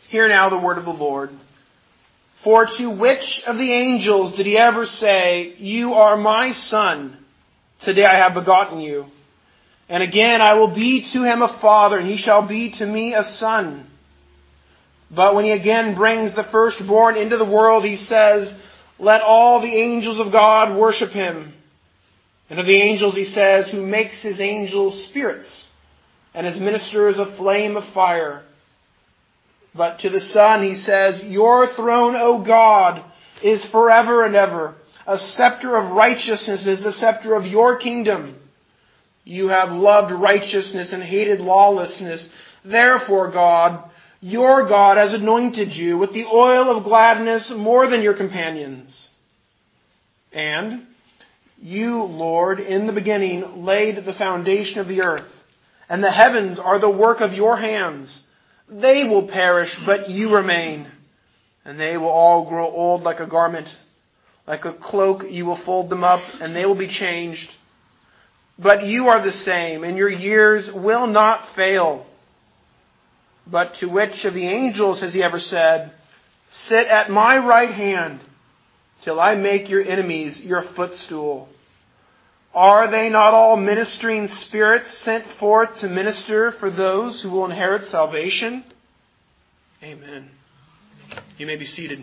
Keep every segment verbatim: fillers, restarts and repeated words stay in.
Hear now the word of the Lord. For to which of the angels did he ever say, You are my son, today I have begotten you? And again, I will be to him a father, and he shall be to me a son. But when he again brings the firstborn into the world, he says, Let all the angels of God worship him. And of the angels he says, Who makes his angels spirits, and his ministers a flame of fire. But to the Son he says, Your throne, O God, is forever and ever. A scepter of righteousness is the scepter of your kingdom. You have loved righteousness and hated lawlessness. Therefore, God, your God has anointed you with the oil of gladness more than your companions. And you, Lord, in the beginning laid the foundation of the earth, and the heavens are the work of your hands. They will perish, but you remain, and they will all grow old like a garment. Like a cloak you will fold them up, and they will be changed. But you are the same, and your years will not fail. But to which of the angels has he ever said, Sit at my right hand, till I make your enemies your footstool? Are they not all ministering spirits sent forth to minister for those who will inherit salvation? Amen. You may be seated.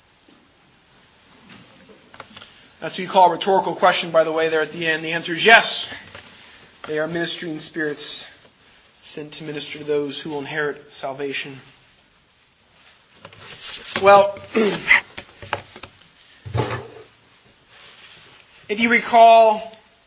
That's what you call a rhetorical question, by the way, there at the end. The answer is yes. They are ministering spirits sent to minister to those who will inherit salvation. Well, if you recall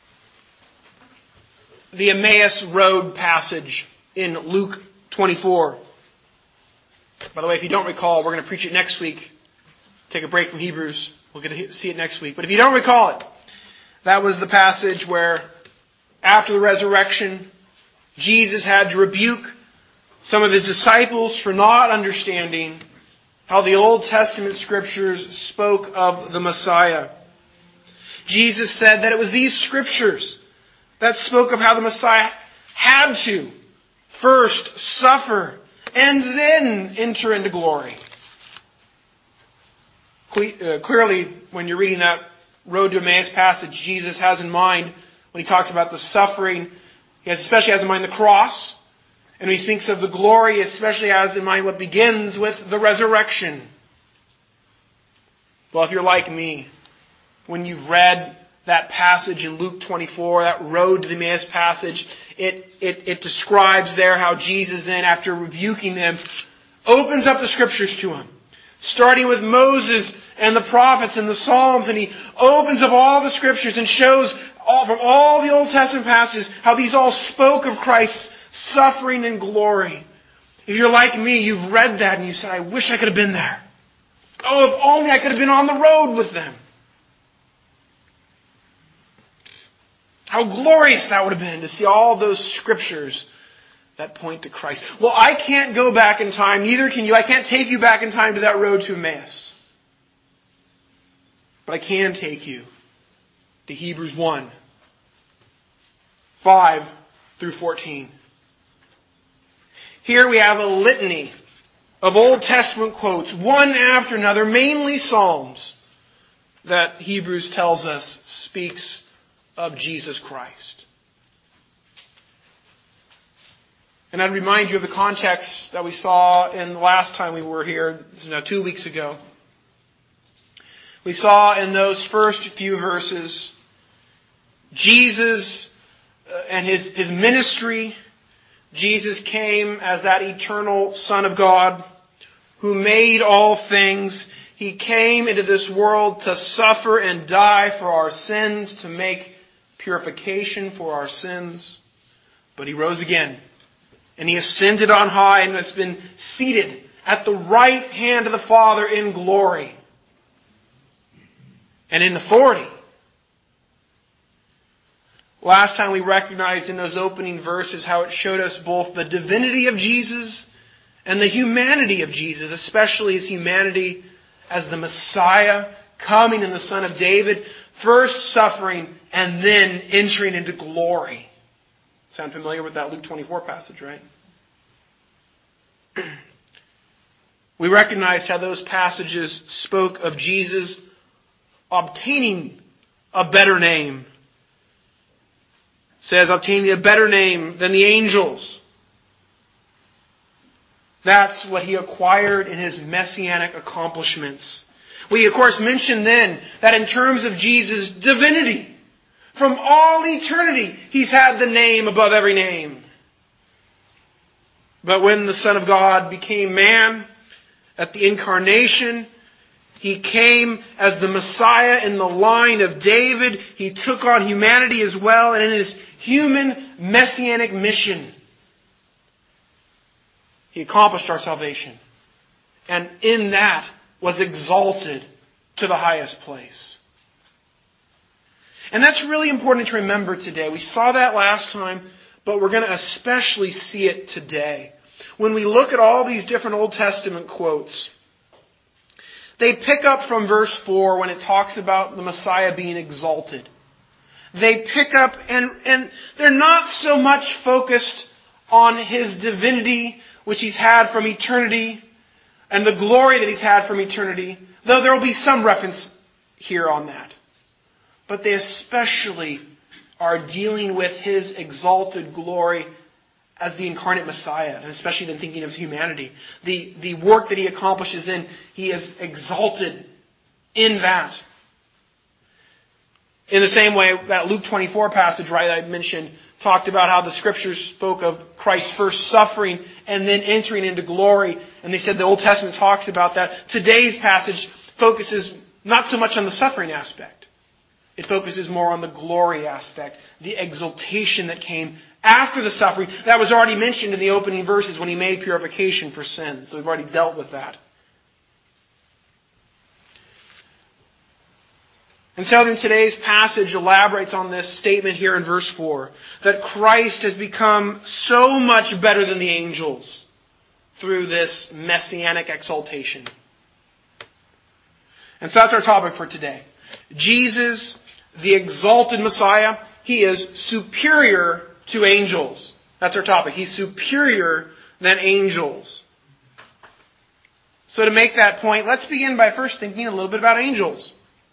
the Emmaus Road passage in Luke twenty-four. By the way, if you don't recall, we're going to preach it next week. Take a break from Hebrews. We'll get to see it next week. But if you don't recall it, that was the passage where after the resurrection, Jesus had to rebuke some of his disciples for not understanding how the Old Testament scriptures spoke of the Messiah. Jesus said that it was these scriptures that spoke of how the Messiah had to first suffer and then enter into glory. Clearly, when you're reading that Road to Emmaus passage, Jesus has in mind, when he talks about the suffering, he has especially has in mind the cross. And when he speaks of the glory, especially has in mind what begins with the resurrection. Well, if you're like me, when you've read that passage in Luke twenty-four, that Road to the Emmaus passage, it, it, it describes there how Jesus then, after rebuking them, opens up the scriptures to him. Starting with Moses and the prophets and the Psalms, and he opens up all the scriptures and shows all, from all the Old Testament passages how these all spoke of Christ's suffering and glory. If you're like me, you've read that and you said, I wish I could have been there. Oh, if only I could have been on the road with them. How glorious that would have been to see all those scriptures that point to Christ. Well, I can't go back in time, neither can you. I can't take you back in time to that road to Emmaus. But I can take you to Hebrews one, five through fourteen. Here we have a litany of Old Testament quotes, one after another, mainly Psalms, that Hebrews tells us speaks of Jesus Christ. And I'd remind you of the context that we saw in the last time we were here, this is now two weeks ago. We saw in those first few verses Jesus and his, his ministry. Jesus came as that eternal Son of God who made all things. He came into this world to suffer and die for our sins, to make purification for our sins. But he rose again. And he ascended on high and has been seated at the right hand of the Father in glory and in authority. Last time we recognized in those opening verses how it showed us both the divinity of Jesus and the humanity of Jesus, especially his humanity as the Messiah, coming in the Son of David, first suffering and then entering into glory. Sound familiar with that Luke twenty-four passage, right? We recognized how those passages spoke of Jesus obtaining a better name. It says, obtaining a better name than the angels. That's what he acquired in his messianic accomplishments. We, of course, mentioned then that in terms of Jesus' divinity, from all eternity, he's had the name above every name. But when the Son of God became man, at the incarnation, he came as the Messiah in the line of David. He took on humanity as well, and in his human messianic mission, he accomplished our salvation. And in that was exalted to the highest place. And that's really important to remember today. We saw that last time, but we're going to especially see it today. When we look at all these different Old Testament quotes, they pick up from verse four when it talks about the Messiah being exalted. They pick up, and, and they're not so much focused on his divinity, which he's had from eternity, and the glory that he's had from eternity, though there will be some reference here on that. But they especially are dealing with his exalted glory as the incarnate Messiah, and especially then thinking of humanity. The, the work that he accomplishes in, he is exalted in that. In the same way, that Luke twenty-four passage, right, I mentioned, talked about how the Scriptures spoke of Christ first suffering and then entering into glory. And they said the Old Testament talks about that. Today's passage focuses not so much on the suffering aspect. It focuses more on the glory aspect, the exaltation that came after the suffering. That was already mentioned in the opening verses when he made purification for sin. So we've already dealt with that. And so then today's passage elaborates on this statement here in verse four, that Christ has become so much better than the angels through this messianic exaltation. And so that's our topic for today. Jesus, the exalted Messiah, he is superior to angels. That's our topic. He's superior than angels. So to make that point, let's begin by first thinking a little bit about angels.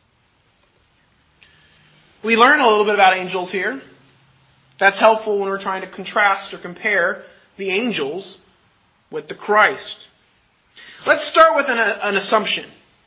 We learn a little bit about angels here. That's helpful when we're trying to contrast or compare the angels with the Christ. Let's start with an, an assumption.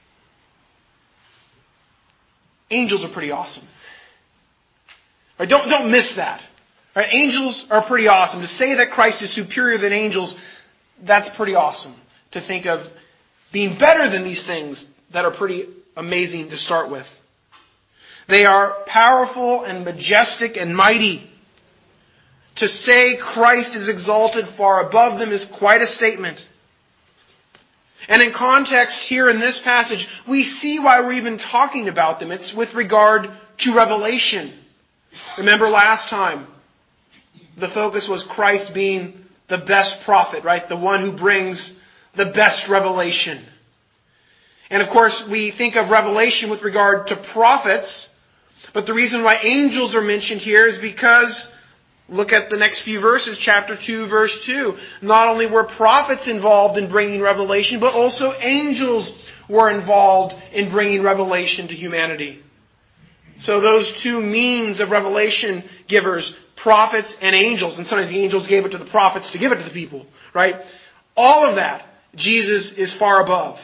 Angels are pretty awesome. Right, don't, don't miss that. Right, angels are pretty awesome. To say that Christ is superior than angels, that's pretty awesome. To think of being better than these things that are pretty amazing to start with. They are powerful and majestic and mighty. To say Christ is exalted far above them is quite a statement. And in context here in this passage, we see why we're even talking about them. It's with regard to revelation. Remember last time, the focus was Christ being the best prophet, right? The one who brings the best revelation. And of course, we think of revelation with regard to prophets. But the reason why angels are mentioned here is because, look at the next few verses, chapter two, verse two. Not only were prophets involved in bringing revelation, but also angels were involved in bringing revelation to humanity. So those two means of revelation givers, prophets and angels, and sometimes the angels gave it to the prophets to give it to the people, right? All of that, Jesus is far above.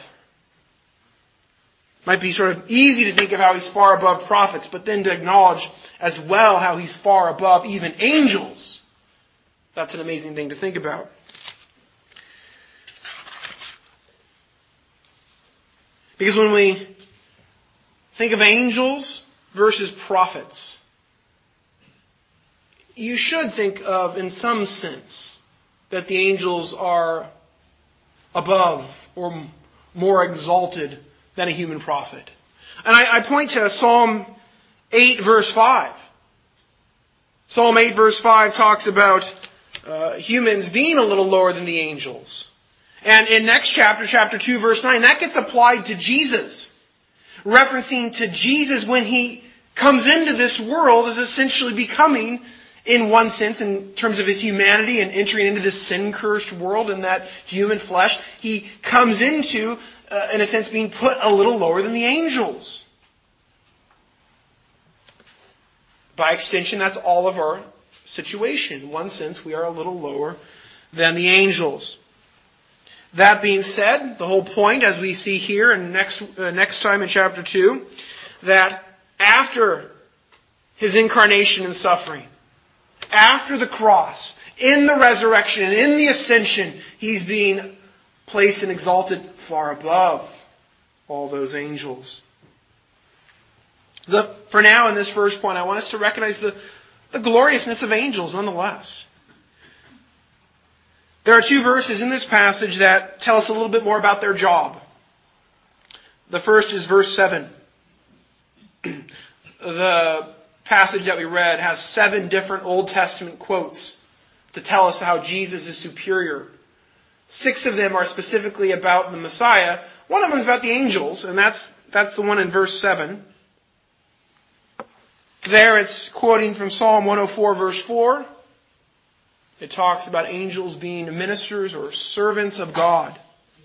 Might be sort of easy to think of how he's far above prophets, but then to acknowledge as well how he's far above even angels. That's an amazing thing to think about. Because when we think of angels versus prophets, you should think of, in some sense, that the angels are above or more exalted than a human prophet. And I, I point to Psalm eight, verse five. Psalm eight, verse five talks about uh, humans being a little lower than the angels. And in next chapter, chapter two, verse nine, that gets applied to Jesus. Referencing to Jesus when he comes into this world as essentially becoming in one sense, in terms of his humanity and entering into this sin-cursed world in that human flesh, he comes into, uh, in a sense, being put a little lower than the angels. By extension, that's all of our situation. In one sense, we are a little lower than the angels. That being said, the whole point, as we see here and next, uh, next time in chapter two, that after his incarnation and suffering, after the cross, in the resurrection, and in the ascension, he's being placed and exalted far above all those angels. The, for now, in this first point, I want us to recognize the, the gloriousness of angels nonetheless. There are two verses in this passage that tell us a little bit more about their job. The first is verse seven. The passage that we read has seven different Old Testament quotes to tell us how Jesus is superior. Six of them are specifically about the Messiah. One of them is about the angels, and that's that's the one in verse seven. There it's quoting from Psalm one oh four, verse four. It talks about angels being ministers or servants of God.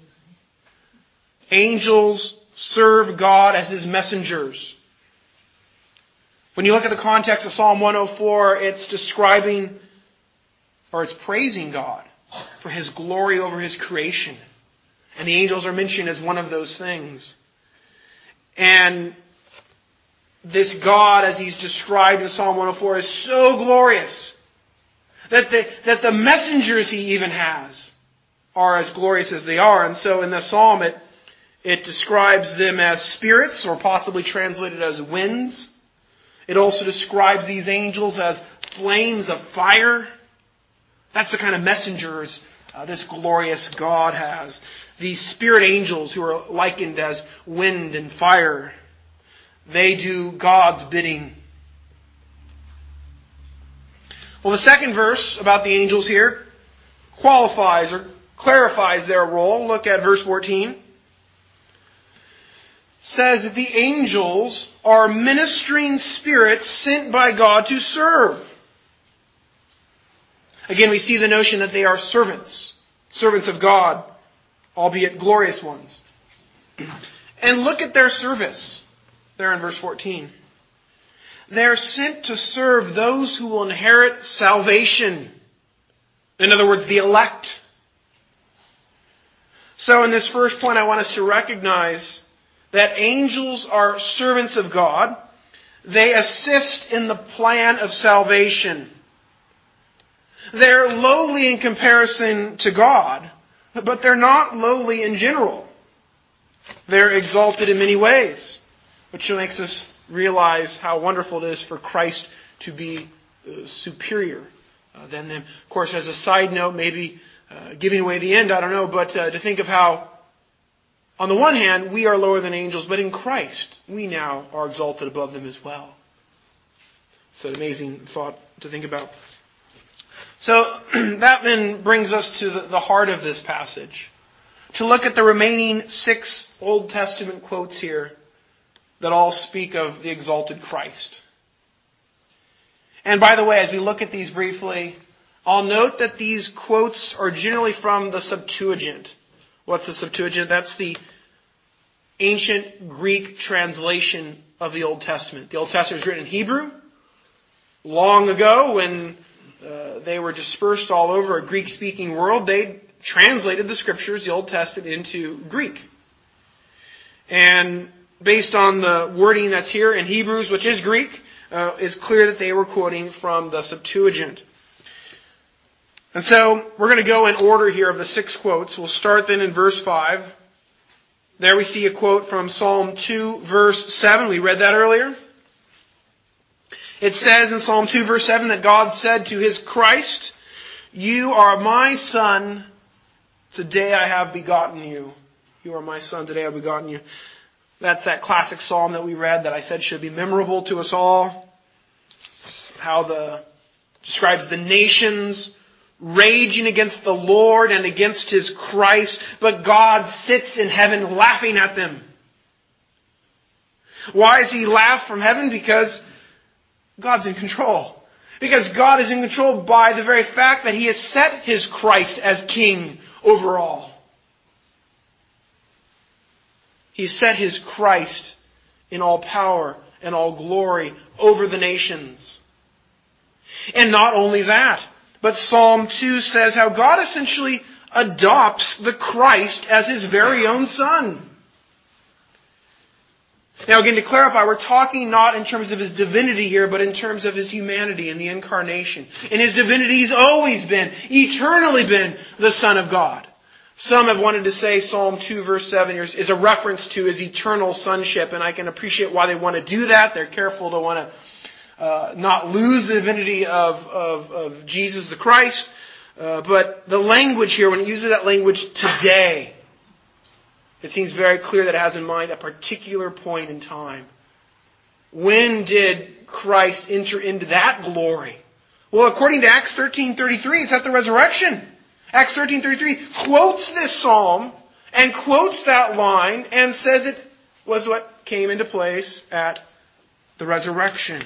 Angels serve God as His messengers. When you look at the context of Psalm one oh four, it's describing, or it's praising God for His glory over His creation. And the angels are mentioned as one of those things. And this God, as He's described in Psalm one oh four, is so glorious that the, that the messengers He even has are as glorious as they are. And so in the Psalm, it, it describes them as spirits, or possibly translated as winds. It also describes these angels as flames of fire. That's the kind of messengers uh, this glorious God has. These spirit angels who are likened as wind and fire. They do God's bidding. Well, the second verse about the angels here qualifies or clarifies their role. Look at verse fourteen. It says that the angels are ministering spirits sent by God to serve. Again, we see the notion that they are servants. Servants of God, albeit glorious ones. And look at their service there in verse fourteen. They're sent to serve those who will inherit salvation. In other words, the elect. So in this first point, I want us to recognize that angels are servants of God. They assist in the plan of salvation. They're lowly in comparison to God, but they're not lowly in general. They're exalted in many ways, which makes us realize how wonderful it is for Christ to be uh, superior uh, than them. Of course, as a side note, maybe uh, giving away the end, I don't know, but uh, to think of how, on the one hand, we are lower than angels, but in Christ, we now are exalted above them as well. It's an amazing thought to think about. So that then brings us to the, the heart of this passage. To look at the remaining six Old Testament quotes here that all speak of the exalted Christ. And by the way, as we look at these briefly, I'll note that these quotes are generally from the Septuagint. What's the Septuagint? That's the ancient Greek translation of the Old Testament. The Old Testament was written in Hebrew long ago when uh, they were dispersed all over a Greek-speaking world. They translated the Scriptures, the Old Testament, into Greek. And based on the wording that's here in Hebrews, which is Greek, uh, it's clear that they were quoting from the Septuagint. And so we're going to go in order here of the six quotes. We'll start then in verse five. There we see a quote from Psalm two, verse seven. We read that earlier. It says in Psalm two, verse seven, that God said to His Christ, "You are my Son, today I have begotten you." You are my Son, today I have begotten you. That's that classic psalm that we read that I said should be memorable to us all. How the describes the nations raging against the Lord and against His Christ, but God sits in heaven laughing at them. Why does He laugh from heaven? Because God's in control. Because God is in control by the very fact that He has set His Christ as King over all. He set His Christ in all power and all glory over the nations. And not only that, but Psalm two says how God essentially adopts the Christ as His very own Son. Now again, to clarify, we're talking not in terms of His divinity here, but in terms of His humanity and the incarnation. In His divinity, He's always been, eternally been, the Son of God. Some have wanted to say Psalm two verse seven is a reference to His eternal sonship, and I can appreciate why they want to do that. They're careful to want to uh, not lose the divinity of, of, of Jesus the Christ. Uh, but the language here, when it uses that language today, it seems very clear that it has in mind a particular point in time. When did Christ enter into that glory? Well, according to Acts thirteen thirty-three, it's at the resurrection. Acts thirteen thirty-three quotes this psalm and quotes that line and says it was what came into place at the resurrection.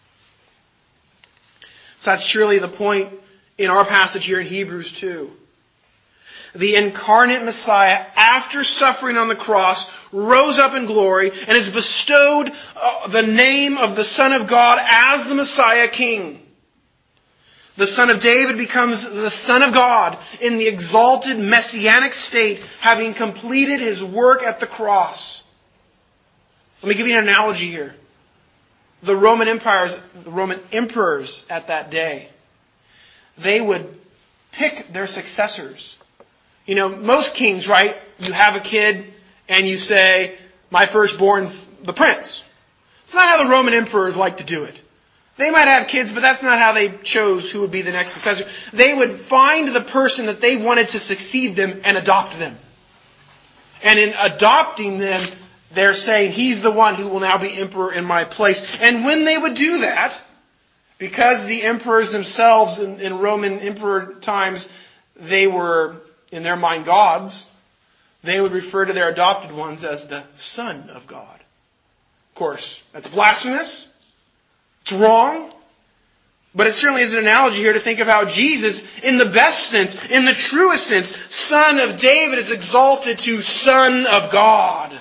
So that's surely the point in our passage here in Hebrews two. The incarnate Messiah, after suffering on the cross, rose up in glory and is bestowed uh, the name of the Son of God as the Messiah King. The Son of David becomes the Son of God in the exalted messianic state, having completed His work at the cross. Let me give you an analogy here. The Roman empires, the Roman emperors at that day, they would pick their successors. You know, most kings, right? You have a kid and you say, my firstborn's the prince. It's not how the Roman emperors like to do it. They might have kids, but that's not how they chose who would be the next successor. They would find the person that they wanted to succeed them and adopt them. And in adopting them, they're saying, he's the one who will now be emperor in my place. And when they would do that, because the emperors themselves in, in Roman emperor times, they were, in their mind, gods, they would refer to their adopted ones as the Son of God. Of course, that's blasphemous. It's wrong. But it certainly is an analogy here to think of how Jesus, in the best sense, in the truest sense, Son of David, is exalted to Son of God.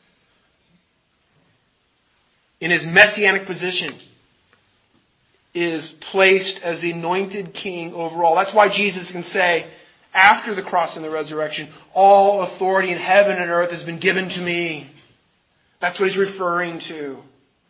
In His messianic position, is placed as the anointed King over all. That's why Jesus can say, after the cross and the resurrection, all authority in heaven and earth has been given to me. That's what He's referring to.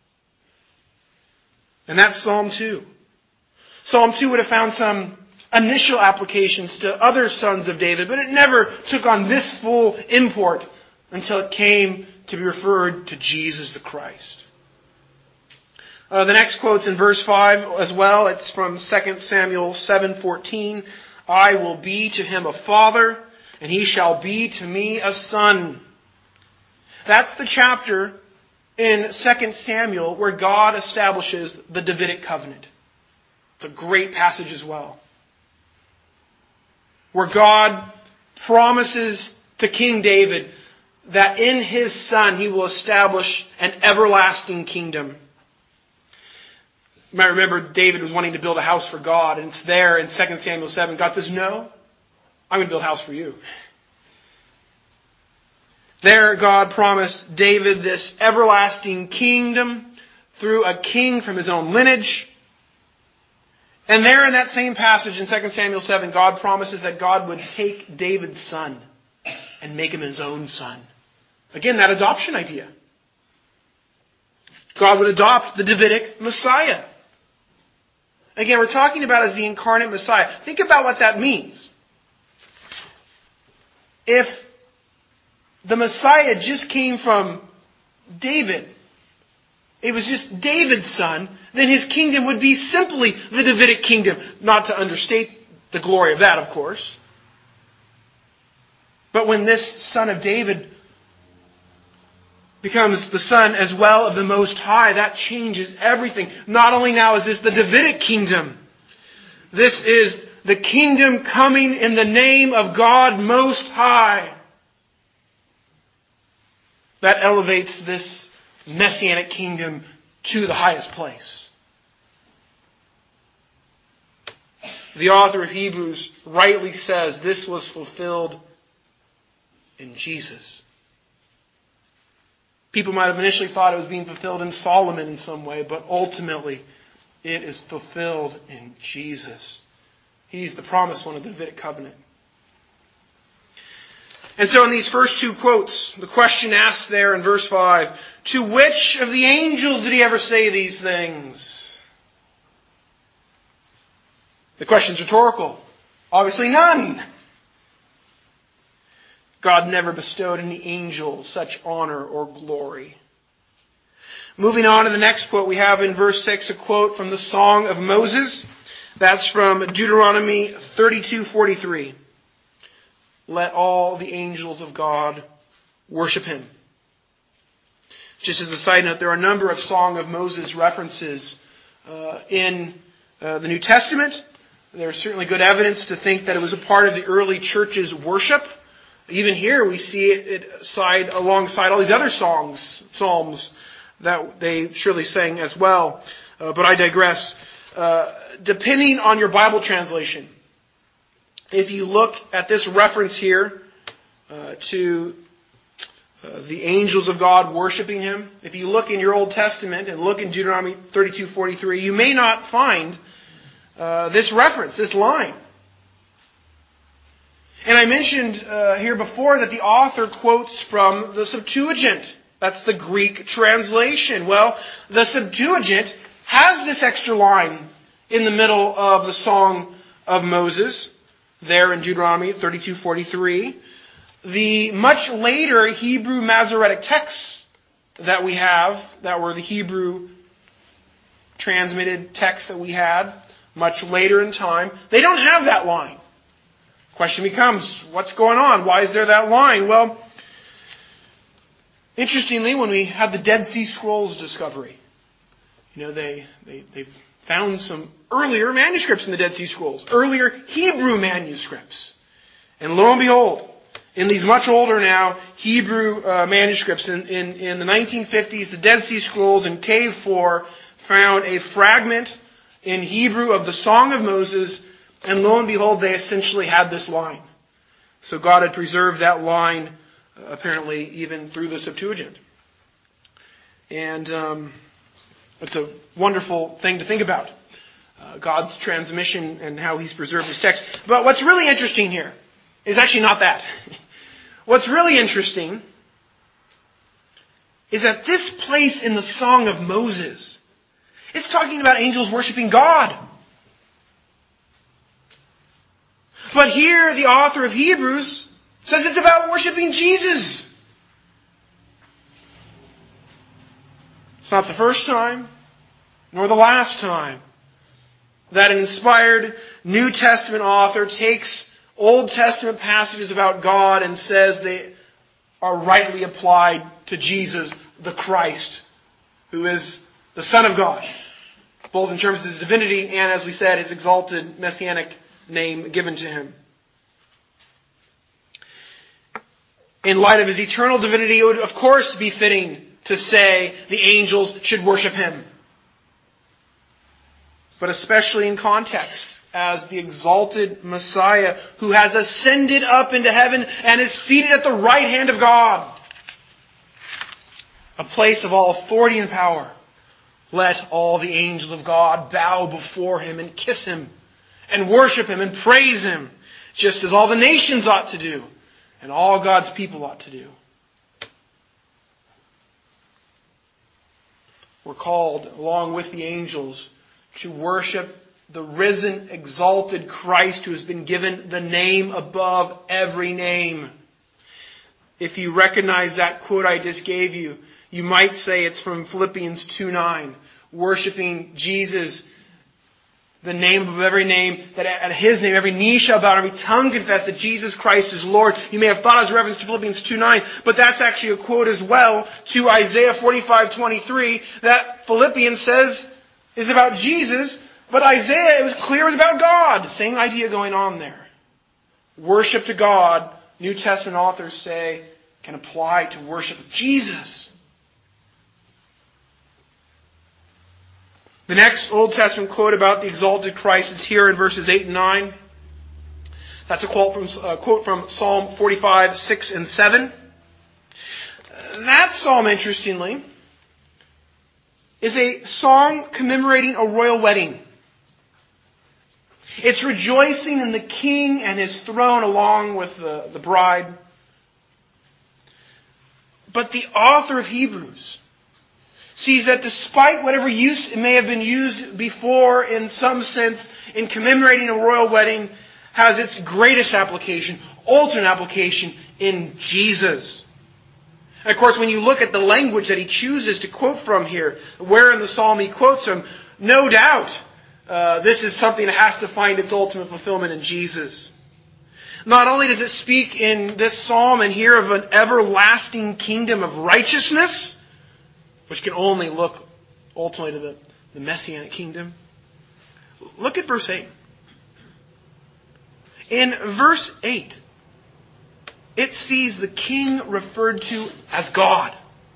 And that's Psalm two. Psalm two would have found some initial applications to other sons of David, but it never took on this full import until it came to be referred to Jesus the Christ. Uh, the next quote's in verse five as well. It's from Second Samuel seven fourteen. I will be to him a father, and he shall be to me a son. That's the chapter in Second Samuel where God establishes the Davidic covenant. It's a great passage as well. Where God promises to King David that in his son He will establish an everlasting kingdom. You might remember David was wanting to build a house for God, and it's there in Second Samuel seven. God says, no, I'm going to build a house for you. There God promised David this everlasting kingdom through a king from his own lineage. And there in that same passage in Second Samuel seven, God promises that God would take David's son and make him His own son. Again, that adoption idea. God would adopt the Davidic Messiah. Again, we're talking about as the incarnate Messiah. Think about what that means. If the Messiah just came from David, it was just David's son, then His kingdom would be simply the Davidic kingdom. Not to understate the glory of that, of course. But when this son of David becomes the son as well of the Most High, that changes everything. Not only now is this the Davidic kingdom, this is the kingdom coming in the name of God Most High. That elevates this messianic kingdom to the highest place. the author of Hebrews rightly says this was fulfilled in Jesus. People might have initially thought it was being fulfilled in Solomon in some way, but ultimately it is fulfilled in Jesus. He's the promised one of the Davidic covenant. And so in these first two quotes, the question asked there in verse five, to which of the angels did he ever say these things? The question's rhetorical. Obviously none. God never bestowed any angel such honor or glory. Moving on to the next quote, we have in verse six a quote from the Song of Moses. That's from Deuteronomy thirty-two forty-three. Let all the angels of God worship Him. Just as a side note, there are a number of Song of Moses references uh, in uh, the New Testament. There's certainly good evidence to think that it was a part of the early church's worship. Even here we see it, it side alongside all these other songs, psalms that they surely sang as well. Uh, but I digress. Uh, depending on your Bible translation, if you look at this reference here uh, to uh, the angels of God worshiping Him, if you look in your Old Testament and look in Deuteronomy thirty-two forty-three, you may not find uh, this reference, this line. And I mentioned uh, here before that the author quotes from the Septuagint. That's the Greek translation. Well, the Septuagint has this extra line in the middle of the Song of Moses, there in Deuteronomy thirty-two forty-three. The much later Hebrew Masoretic texts that we have, that were the Hebrew transmitted texts that we had much later in time, they don't have that line. Question becomes, what's going on? Why is there that line? Well, interestingly, when we had the Dead Sea Scrolls discovery, you know, they, they, they found some earlier manuscripts in the Dead Sea Scrolls, earlier Hebrew manuscripts. And lo and behold, in these much older now Hebrew uh, manuscripts in, in, in the nineteen fifties, the Dead Sea Scrolls in Cave four found a fragment in Hebrew of the Song of Moses. And lo and behold, they essentially had this line. So God had preserved that line, uh, apparently, even through the Septuagint. And um, it's a wonderful thing to think about. Uh, God's transmission and how He's preserved His text. But what's really interesting here is actually not that. What's really interesting is that this place in the Song of Moses, it's talking about angels worshiping God. But here, the author of Hebrews says it's about worshiping Jesus. It's not the first time, nor the last time, that an inspired New Testament author takes Old Testament passages about God and says they are rightly applied to Jesus, the Christ, who is the Son of God, both in terms of His divinity and, as we said, His exalted messianic name given to Him. In light of His eternal divinity, it would of course be fitting to say the angels should worship Him. But especially in context as the exalted Messiah who has ascended up into heaven and is seated at the right hand of God, a place of all authority and power. Let all the angels of God bow before Him and kiss Him and worship Him and praise Him, just as all the nations ought to do and all God's people ought to do. We're called, along with the angels, to worship the risen, exalted Christ who has been given the name above every name. If you recognize that quote I just gave you, you might say it's from Philippians two nine, worshiping Jesus, the name above every name, that at His name every knee shall bow and every tongue confess that Jesus Christ is Lord. You may have thought it was a reference to Philippians two nine, but that's actually a quote as well to Isaiah forty-five twenty-three that Philippians says is about Jesus, but Isaiah, it was clear it was about God. Same idea going on there. Worship to God, New Testament authors say, can apply to worship Jesus. The next Old Testament quote about the exalted Christ is here in verses eight and nine. That's a quote from, uh, quote from Psalm forty-five, six and seven. That psalm, interestingly, is a song commemorating a royal wedding. It's rejoicing in the king and his throne along with the, the bride. But the author of Hebrews sees that despite whatever use it may have been used before in some sense in commemorating a royal wedding, has its greatest application, ultimate application in Jesus. And of course, when you look at the language that he chooses to quote from here, where in the psalm he quotes from, no doubt uh, this is something that has to find its ultimate fulfillment in Jesus. Not only does it speak in this psalm and here of an everlasting kingdom of righteousness, which can only look ultimately to the, the Messianic kingdom. Look at verse eight. In verse eight, it sees the king referred to as God.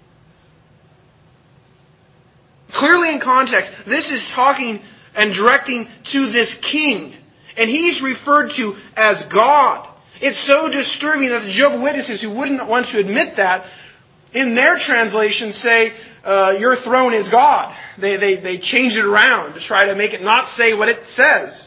Clearly in context, this is talking and directing to this king. And he's referred to as God. It's so disturbing that the Jehovah's Witnesses, who wouldn't want to admit that, in their translation say, uh, your throne is God. They, they, they change it around to try to make it not say what it says.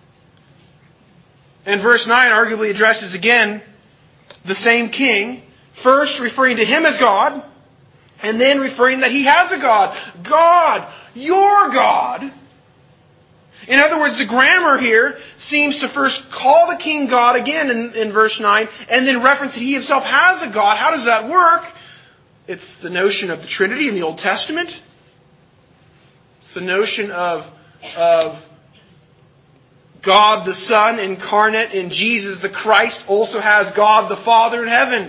And verse nine arguably addresses again the same king, first referring to him as God, and then referring that he has a God. God, your God. In other words, the grammar here seems to first call the king God again in, in verse nine, and then reference that he himself has a God. How does that work? It's the notion of the Trinity in the Old Testament. It's the notion of, of God the Son incarnate in Jesus the Christ also has God the Father in heaven.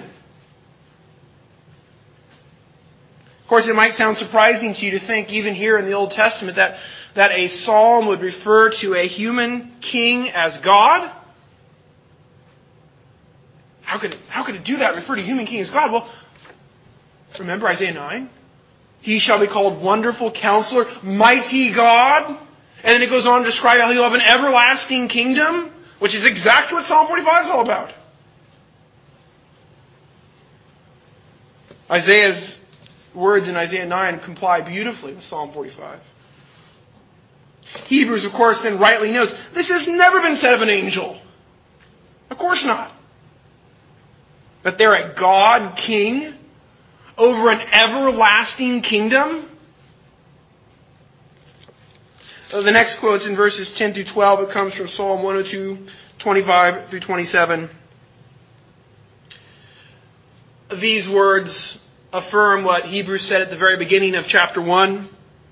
Of course, it might sound surprising to you to think, even here in the Old Testament, that, that a psalm would refer to a human king as God. How could, how could it do that, refer to a human king as God? Well, remember Isaiah nine? He shall be called Wonderful Counselor, Mighty God. And then it goes on to describe how he'll have an everlasting kingdom, which is exactly what Psalm forty-five is all about. Isaiah's words in Isaiah nine comply beautifully with Psalm forty-five. Hebrews, of course, then rightly notes, this has never been said of an angel. Of course not. That they're a God king over an everlasting kingdom. So the next quote's in verses ten through twelve. It comes from Psalm one oh two, twenty-five through twenty-seven. These words affirm what Hebrews said at the very beginning of chapter one.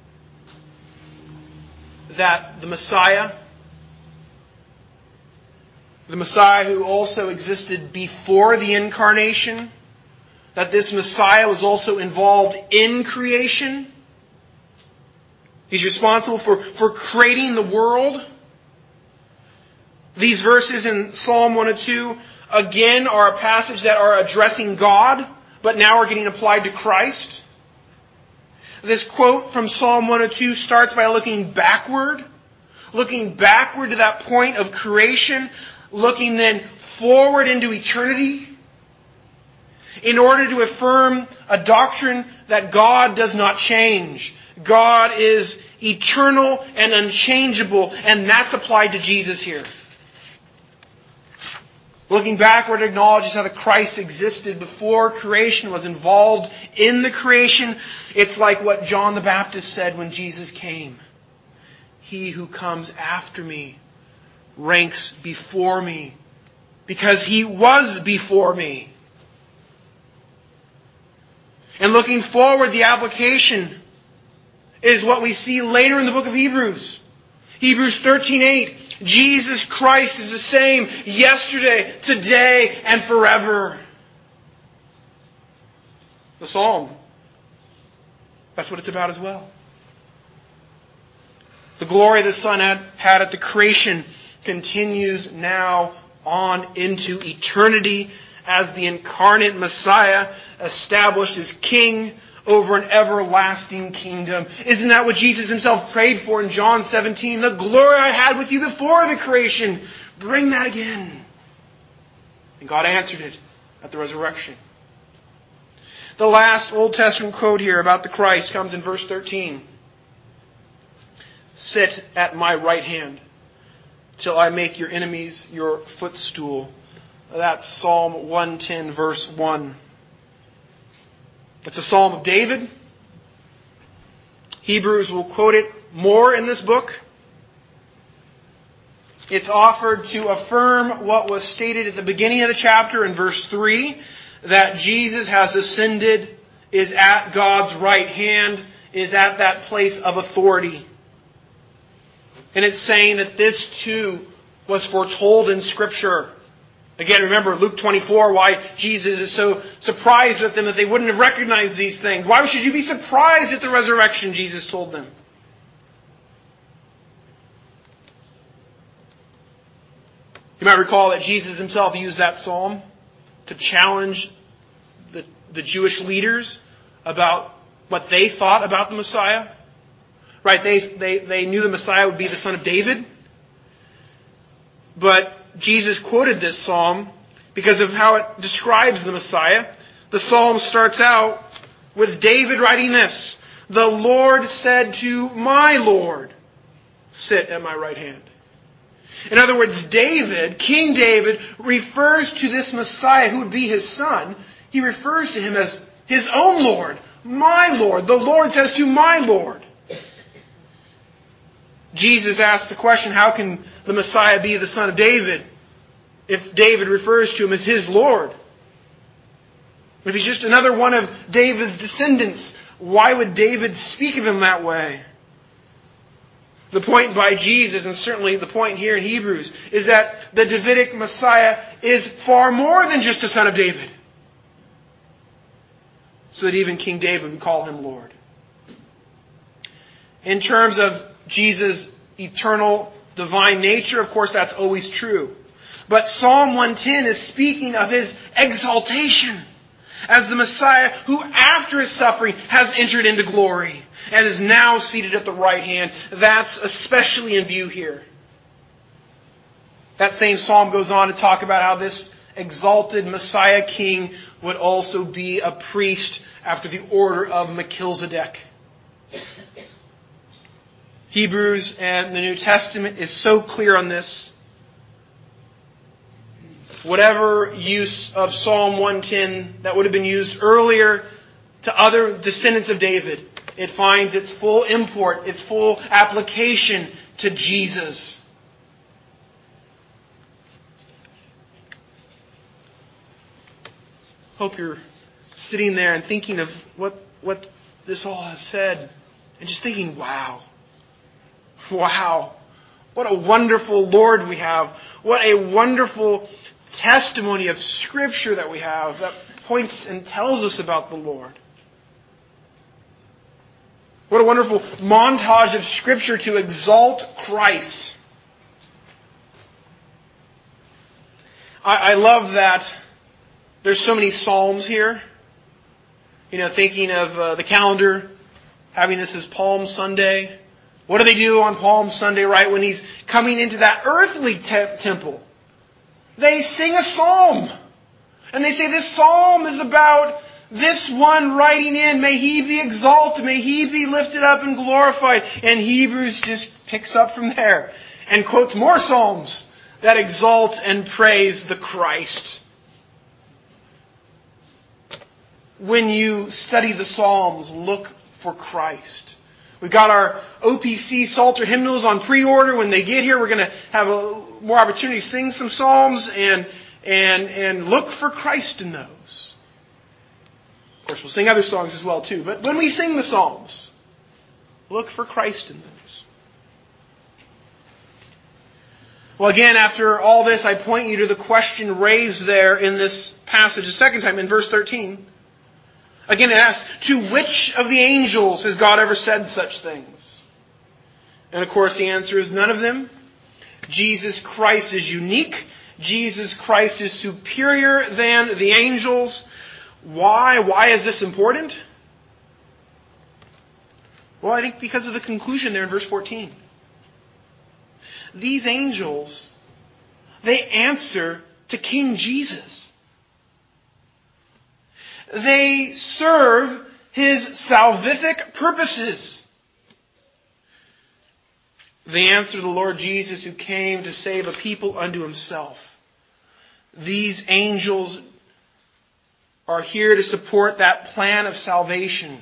That the Messiah, the Messiah who also existed before the incarnation, that this Messiah was also involved in creation. He's responsible for, for creating the world. These verses in Psalm one oh two, again, are a passage that are addressing God, but now are getting applied to Christ. This quote from Psalm one oh two starts by looking backward, looking backward to that point of creation, looking then forward into eternity, in order to affirm a doctrine that God does not change. God is eternal and unchangeable, and that's applied to Jesus here. Looking backward acknowledges how the Christ existed before creation, was involved in the creation. It's like what John the Baptist said when Jesus came. He who comes after me ranks before me because he was before me. And looking forward, the application is what we see later in the book of Hebrews. Hebrews thirteen eight. Jesus Christ is the same yesterday, today, and forever. The Psalm. That's what it's about as well. The glory the Son had, had at the creation continues now on into eternity as the incarnate Messiah established as King over an everlasting kingdom. Isn't that what Jesus himself prayed for in John seventeen? The glory I had with you before the creation, bring that again. And God answered it at the resurrection. The last Old Testament quote here about the Christ comes in verse thirteen. Sit at my right hand till I make your enemies your footstool. That's Psalm one ten, verse one. It's a psalm of David. Hebrews will quote it more in this book. It's offered to affirm what was stated at the beginning of the chapter in verse three, that Jesus has ascended, is at God's right hand, is at that place of authority. And it's saying that this too was foretold in Scripture. Again, remember Luke twenty-four, why Jesus is so surprised at them that they wouldn't have recognized these things. Why should you be surprised at the resurrection, Jesus told them. You might recall that Jesus himself used that psalm to challenge the, the Jewish leaders about what they thought about the Messiah. Right, they, they, they knew the Messiah would be the son of David. But Jesus quoted this psalm because of how it describes the Messiah. The psalm starts out with David writing this: "The Lord said to my Lord, sit at my right hand." In other words, David, King David, refers to this Messiah who would be his son. He refers to him as his own Lord, my Lord. The Lord says to my Lord. Jesus asks the question, how can the Messiah be the son of David if David refers to him as his Lord? If he's just another one of David's descendants, why would David speak of him that way? The point by Jesus, and certainly the point here in Hebrews, is that the Davidic Messiah is far more than just a son of David. So that even King David would call him Lord. In terms of Jesus' eternal divine nature, of course, that's always true. But Psalm one ten is speaking of his exaltation as the Messiah who, after his suffering, has entered into glory and is now seated at the right hand. That's especially in view here. That same psalm goes on to talk about how this exalted Messiah King would also be a priest after the order of Melchizedek. Hebrews and the New Testament is so clear on this. Whatever use of Psalm one ten that would have been used earlier to other descendants of David, it finds its full import, its full application to Jesus. Hope you're sitting there and thinking of what, what this all has said and just thinking, wow. Wow. What a wonderful Lord we have. What a wonderful testimony of Scripture that we have that points and tells us about the Lord. What a wonderful montage of Scripture to exalt Christ. I, I love that there's so many Psalms here. You know, thinking of uh, the calendar, having this as Palm Sunday. What do they do on Palm Sunday, right, when he's coming into that earthly te- temple? They sing a psalm. And they say this psalm is about this one riding in. May he be exalted. May he be lifted up and glorified. And Hebrews just picks up from there and quotes more psalms that exalt and praise the Christ. When you study the Psalms, look for Christ. We've got our O P C Psalter hymnals on pre-order. When they get here, we're going to have a, more opportunity to sing some psalms and, and, and look for Christ in those. Of course, we'll sing other songs as well too. But when we sing the psalms, look for Christ in those. Well, again, after all this, I point you to the question raised there in this passage a second time in verse thirteen. Again, it asks, to which of the angels has God ever said such things? And of course, the answer is none of them. Jesus Christ is unique. Jesus Christ is superior than the angels. Why? Why is this important? Well, I think because of the conclusion there in verse fourteen. These angels, they answer to King Jesus. They serve His salvific purposes. They answer the Lord Jesus, who came to save a people unto Himself. These angels are here to support that plan of salvation.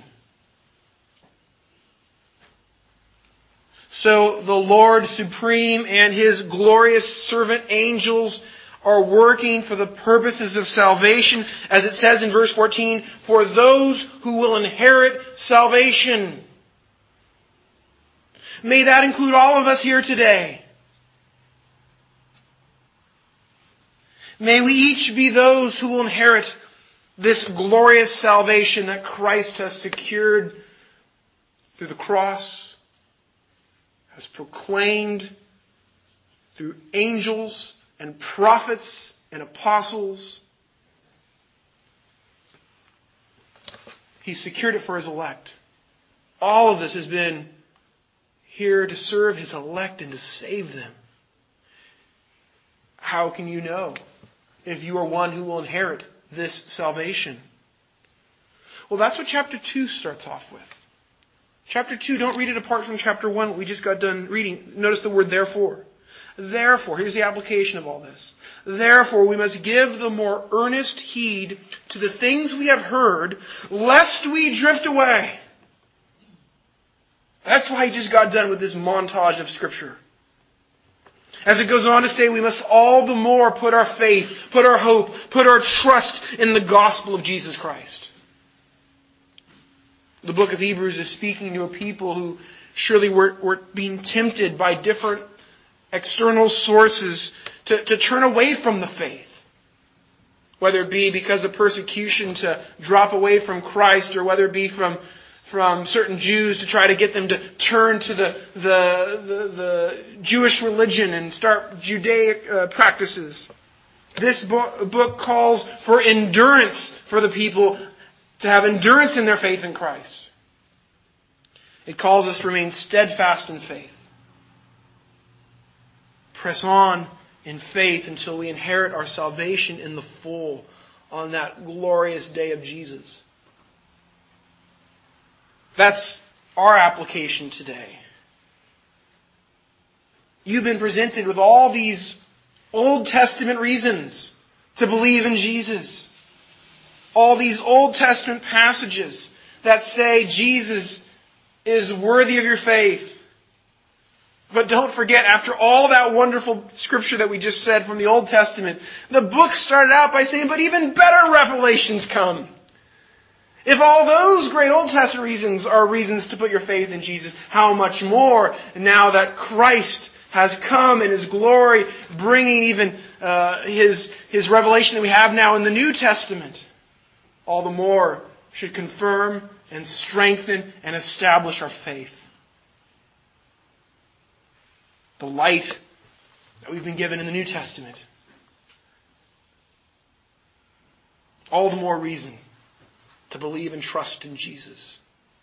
So the Lord supreme and His glorious servant angels are working for the purposes of salvation, as it says in verse fourteen, for those who will inherit salvation. May that include all of us here today. May we each be those who will inherit this glorious salvation that Christ has secured through the cross, has proclaimed through angels and prophets and apostles. He secured it for His elect. All of this has been here to serve His elect and to save them. How can you know if you are one who will inherit this salvation? Well, that's what chapter two starts off with. Chapter two, don't read it apart from chapter one, what we just got done reading. Notice the word therefore. Therefore, here's the application of all this. Therefore, we must give the more earnest heed to the things we have heard, lest we drift away. That's why he just got done with this montage of Scripture. As it goes on to say, we must all the more put our faith, put our hope, put our trust in the gospel of Jesus Christ. The book of Hebrews is speaking to a people who surely were, were being tempted by different external sources to, to turn away from the faith. Whether it be because of persecution to drop away from Christ, or whether it be from from certain Jews to try to get them to turn to the the, the, the Jewish religion and start Judaic uh, practices. This book, book calls for endurance for the people, to have endurance in their faith in Christ. It calls us to remain steadfast in faith. Press on in faith until we inherit our salvation in the full on that glorious day of Jesus. That's our application today. You've been presented with all these Old Testament reasons to believe in Jesus. All these Old Testament passages that say Jesus is worthy of your faith. But don't forget, after all that wonderful Scripture that we just said from the Old Testament, the book started out by saying, but even better revelations come. If all those great Old Testament reasons are reasons to put your faith in Jesus, how much more now that Christ has come in His glory, bringing even uh, His, His revelation that we have now in the New Testament, all the more should confirm and strengthen and establish our faith. The light that we've been given in the New Testament. All the more reason to believe and trust in Jesus.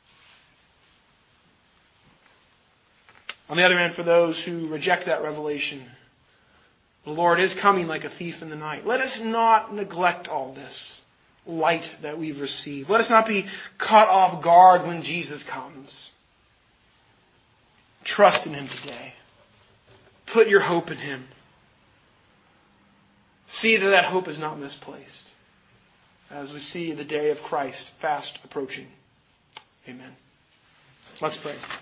On the other hand, for those who reject that revelation, the Lord is coming like a thief in the night. Let us not neglect all this light that we've received. Let us not be caught off guard when Jesus comes. Trust in Him today. Put your hope in Him. See that that hope is not misplaced, as we see the day of Christ fast approaching. Amen. Let's pray.